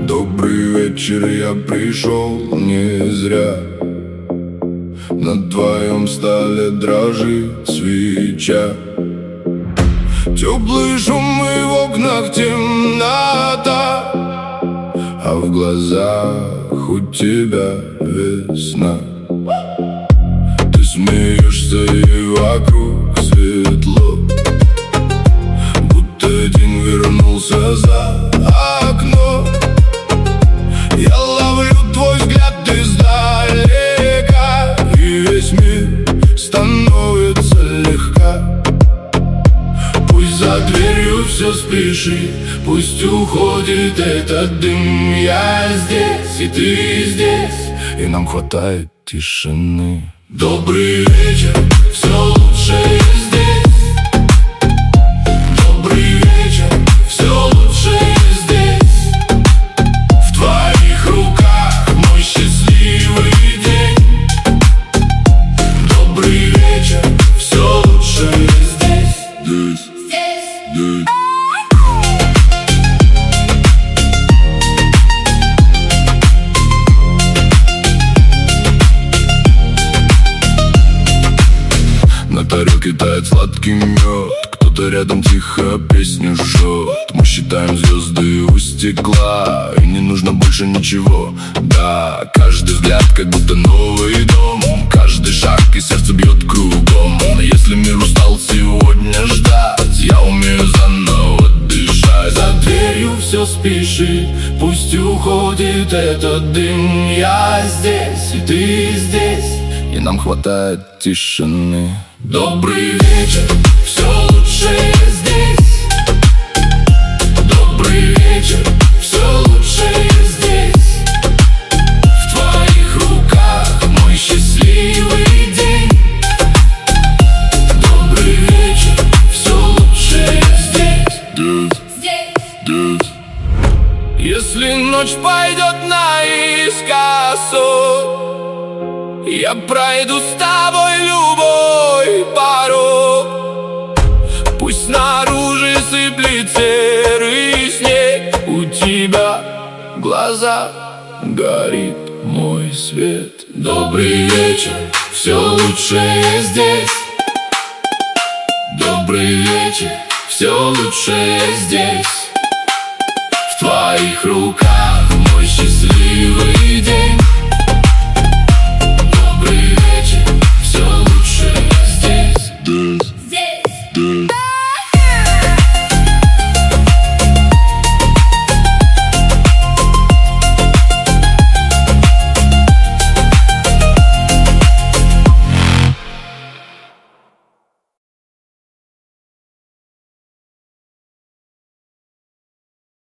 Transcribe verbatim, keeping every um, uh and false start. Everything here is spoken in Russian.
Добрый вечер, я пришел не зря. На твоем столе дрожит свеча. Теплый шум и в окнах темнота, а в глазах у тебя весна. Ты смеешься и вокруг светло, будто день вернулся за окно. Я ловлю твой взгляд издалека, и весь мир становится легка. Пусть за дверью все спешит, пусть уходит этот дым. Я здесь, и ты здесь, и нам хватает тишины. Добрый вечер, все лучшее здесь. Добрый вечер, все лучшее здесь. В твоих руках мой счастливый день. Добрый вечер, все лучшее здесь. Здесь, здесь. На тарелке тает сладкий мед, кто-то рядом тихо песню жжет. Мы считаем звезды у стекла, и не нужно больше ничего. Да, каждый взгляд как будто новый дом, каждый шаг и сердце бьет кругом. Но если мир устал сегодня ждать, я умею заново дышать. За дверью все спешит, пусть уходит этот дым. Я здесь, и ты здесь, и нам хватает тишины. Добрый вечер, все лучшее здесь. Добрый вечер, все лучшее здесь. В твоих руках мой счастливый день. Добрый вечер, все лучшее здесь. Здесь, здесь. Если ночь пойдет наискосок, я пройду с тобой любой порог. Пусть снаружи сыплет серый снег, у тебя в глазах горит мой свет. Добрый вечер, все лучшее здесь. Добрый вечер, все лучшее здесь. В твоих руках мой счастливый день.